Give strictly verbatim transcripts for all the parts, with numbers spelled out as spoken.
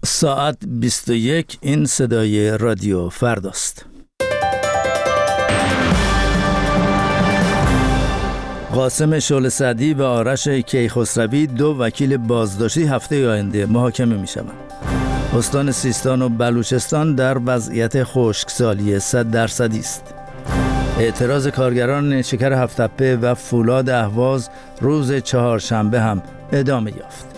ساعت بیست و یک. این صدای رادیو فرداست. قاسم شعله سعدی و آرش کیخسروی دو وکیل بازداشتی هفته آینده محاکمه می شوند. استان سیستان و بلوچستان در وضعیت خشکسالی صد درصدی است. اعتراض کارگران نیشکر هفت‌تپه و فولاد اهواز روز چهارشنبه هم ادامه یافت.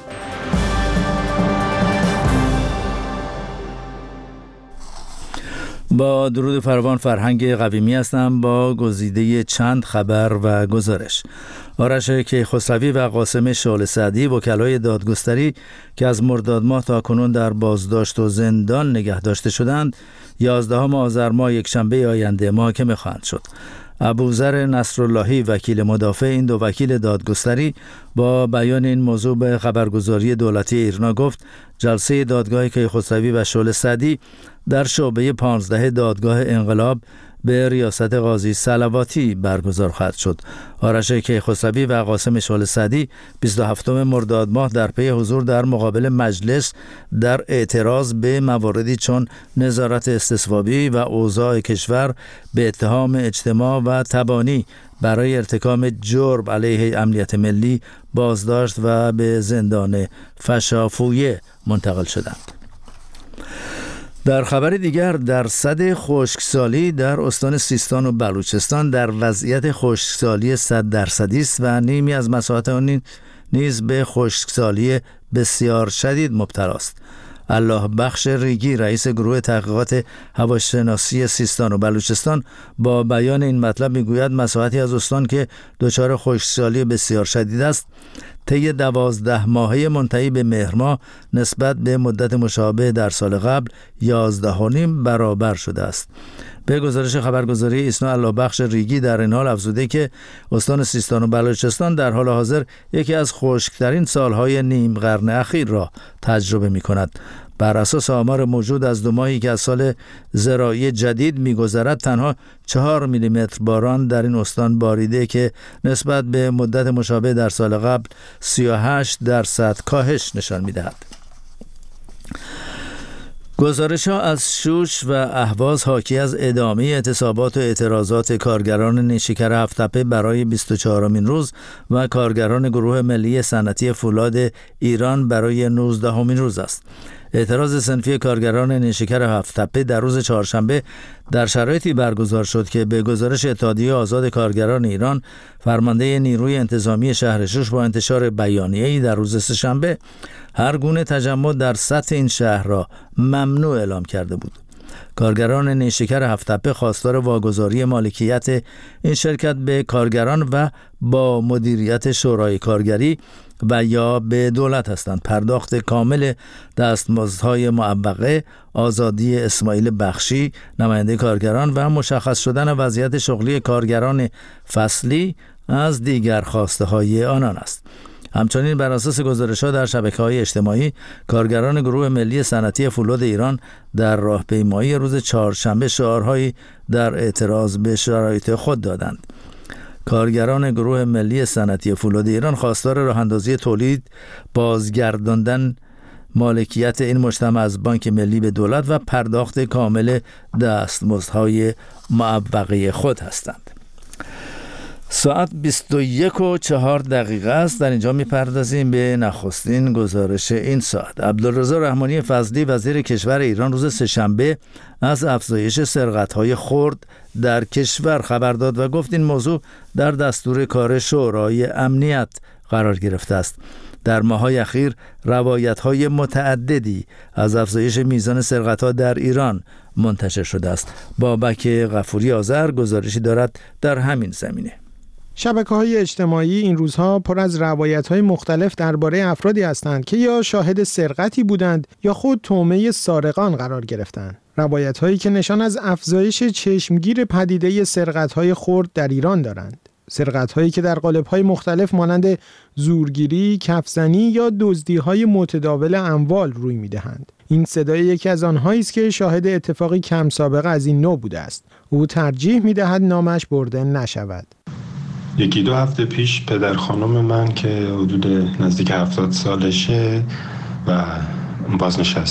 با درود فراوان، فرهنگ قویمی هستم با گزیده چند خبر و گزارش. آرش کیخسروی و قاسم شعله سعدی وکلای دادگستری که از مرداد ماه تا کنون در بازداشت و زندان نگه داشته شدند، یازدهم آذر ماه یکشنبه آینده محاکمه خواهند شد. ابوذر نصراللهی وکیل مدافع این دو وکیل دادگستری با بیان این موضوع به خبرگزاری دولتی ایرنا گفت جلسه دادگاه کیخسروی و شعله سعدی در شعبه پانزده دادگاه انقلاب به ریاست قاضی صلواتی برگزار خواهد شد. آرش کیخسروی و قاسم شعله سعدی بیست و هفتم مرداد ماه در پی حضور در مقابل مجلس در اعتراض به مواردی چون نظارت استصوابی و اوضاع کشور به اتهام اجتماع و تبانی برای ارتکاب جرم علیه امنیت ملی بازداشت و به زندان فشافویه منتقل شدند. در خبر دیگر، درصد خشکسالی در استان سیستان و بلوچستان در وضعیت خشکسالی صد درصدی است و نیمی از مساحت آن نیز به خشکسالی بسیار شدید مبتلا است. الله بخش ریگی رئیس گروه تحقیقات هواشناسی سیستان و بلوچستان با بیان این مطلب میگوید مساحتی از استان که دچار خشکسالی بسیار شدید است طی دوازده ماهه منتهی به مهر ماه نسبت به مدت مشابه در سال قبل یازده و نیم برابر شده است. به گزارش خبرگزاری ایسنا، الله بخش ریگی در این حال افزوده که استان سیستان و بلوچستان در حال حاضر یکی از خشکترین سالهای نیم قرن اخیر را تجربه می کند. بر اساس آمار موجود از دو ماهی که از سال زراعی جدید می‌گذرد تنها چهار میلیمتر باران در این استان باریده که نسبت به مدت مشابه در سال قبل سی و هشت درصد کاهش نشان می‌دهد. گزارش‌ها از شوش و اهواز حاکی از ادامه اعتصابات و اعتراضات کارگران نیشکر هفت‌تپه برای بیست و چهارمین روز و کارگران گروه ملی صنعتی فولاد ایران برای نوزدهمین روز است. اعتراض صنفی کارگران نیشکر هفت‌تپه در روز چهارشنبه در شرایطی برگزار شد که به گزارش اتحادیه آزاد کارگران ایران، فرمانده نیروی انتظامی شهر شوش با انتشار بیانیه‌ای در روز سه‌شنبه هر گونه تجمع در سطح این شهر را ممنوع اعلام کرده بود. کارگران نیشکر هفت‌تپه خواستار واگذاری مالکیت این شرکت به کارگران و با مدیریت شورای کارگری و یا به دولت هستند، پرداخت کامل دستمزدهای معوقه، آزادی اسماعیل بخشی نماینده کارگران و مشخص شدن وضعیت شغلی کارگران فصلی از دیگر خواسته های آنان است. همچنین بر اساس گزارش‌ها در شبکه‌های اجتماعی، کارگران گروه ملی صنعتی فولاد ایران در راهپیمایی روز چهارشنبه شعارهایی در اعتراض به شرایط خود دادند. کارگران گروه ملی صنعتی فولاد ایران خواستار راه‌اندازی تولید، بازگرداندن مالکیت این مجتمع از بانک ملی به دولت و پرداخت کامل دستمزدهای معوقه خود هستند. ساعت بیست و یک و چهار دقیقه است. در اینجا می‌پردازیم به نخستین گزارش این ساعت. عبدالرضا رحمانی فضلی وزیر کشور ایران روز سه‌شنبه از افزایش سرقت‌های خرد در کشور خبر داد و گفت این موضوع در دستور کار شورای امنیت قرار گرفته است. در ماه‌های اخیر روایت‌های متعددی از افزایش میزان سرقت‌ها در ایران منتشر شده است. بابک غفوری آذر گزارشی دارد در همین زمینه. شبکه‌های اجتماعی این روزها پر از روایت‌های مختلف درباره افرادی هستند که یا شاهد سرقتی بودند یا خود طعمه سارقان قرار گرفتند. روایت‌هایی که نشان از افزایش چشمگیر پدیده سرقت‌های خرد در ایران دارند. سرقت‌هایی که در قالب‌های مختلف مانند زورگیری، کفزنی یا دزدی‌های متداول اموال روی می‌دهند. این صدای یکی از آنهایی است که شاهد اتفاقی کم سابقه از این نوع بوده است. او ترجیح می‌دهد نامش برده نشود. یکی دو هفته پیش پدر خانم من که حدود نزدیک هفتاد سالشه و بازنشسته